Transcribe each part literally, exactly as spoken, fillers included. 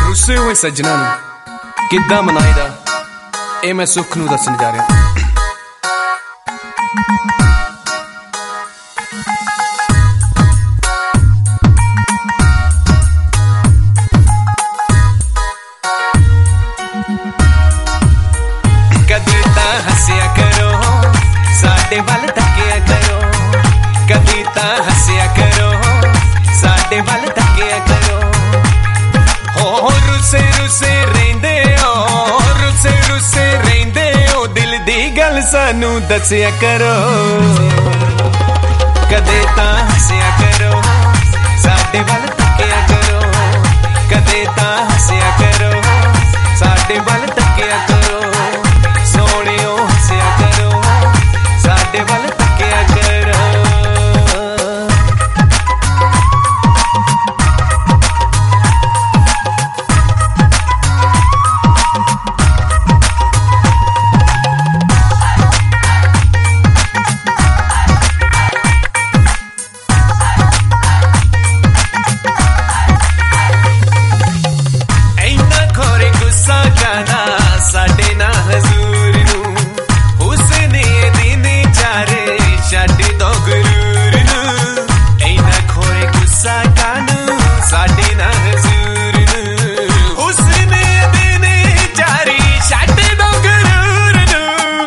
रुसे हुए सज्जना किद्दां मनाईदा ए मैं सुख नूं दस्सण जा रहा। कदी तां हस्सिया करो साडे वल तकिया करो, कदी तां हस्सिया करो साडे वल तकिया करो। हो रुसे रुसे रहिंदे हो, रुसे रुसे रहिंदे हो, दिल दी गल सानू दस्सिया करो। कदे तां हस्सिया करो साडे वल तकिया करो, कदे तां हस्सिया करो साडे वल तकिया करो। सोहणियो हस्सिया करो साडे वल तकिया करो। साडे ना हजूर नू हुस्ने दिन चारे छड्ड दो गुरूर नू। ऐना खोए गुस्सा कानू साडे ना हजूर नू हुस्ने दिन चारे छड्ड दो गुरूर नू।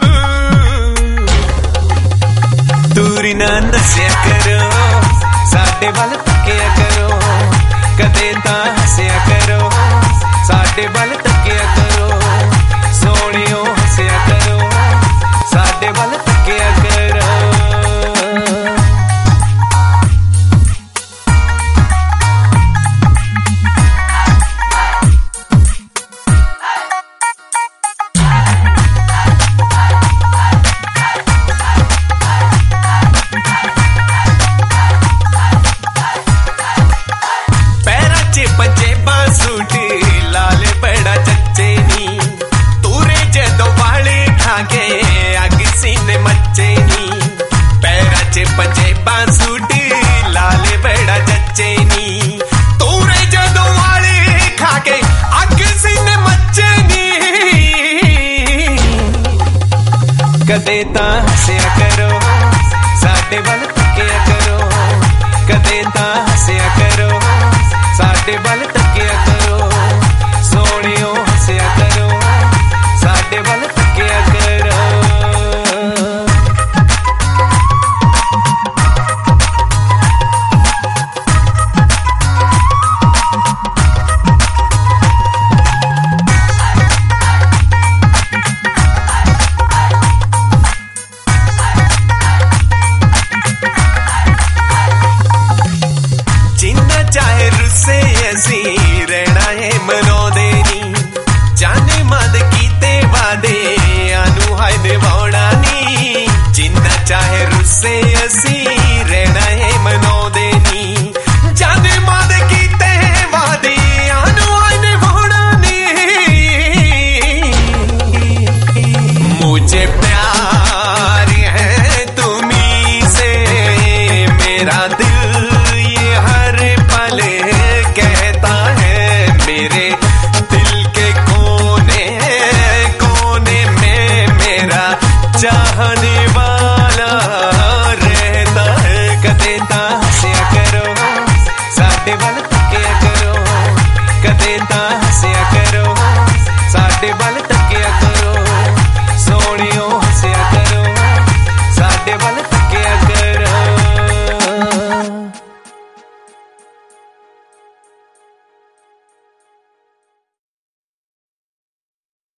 दूरी ना दस्सिया करो साडे वल तकिया करो, कदे तां हस्सिया करो साडे वल तकिया करो। सोहणियो हस्सिया करो साडे वल तकिया करो। पैरां च पंजेबां सूट लाल बड़ा चच्चे नी, आगे अग सीने मच्चे नी। पैरां च पंजेबां सूट लाल बड़ा जच्चे नी, तूरे जदों वाले खाके अग सीने मच्चे नी। कदे तां हस्सिया करो साडे वल तकिया करो, कदे तां हस्सिया करो साडे वल तकिया करो। सोहणियो हस्सिया करो साडे वल तकिया करो। जिन्ना चाहे रुसे असी रहना है मनाउंदे नी, जाने मद कीते वादे आनू हाय निभाउणा नी। जिन्ना चाहे रुसे असी रहना है मनाउंदे नी, जाने मद कीते वादे आनू हाय निभाउणा नी। मुझे प्यार है तुम्हीं से मेरा दिल ये हर पल कहता है। मेरे दिल के कोने कोने में मेरा चाहने वाला रहता है। कदे तां हस्सिया करो साडे वल तकिया करो, कदे तां हस्सिया करो साडे वल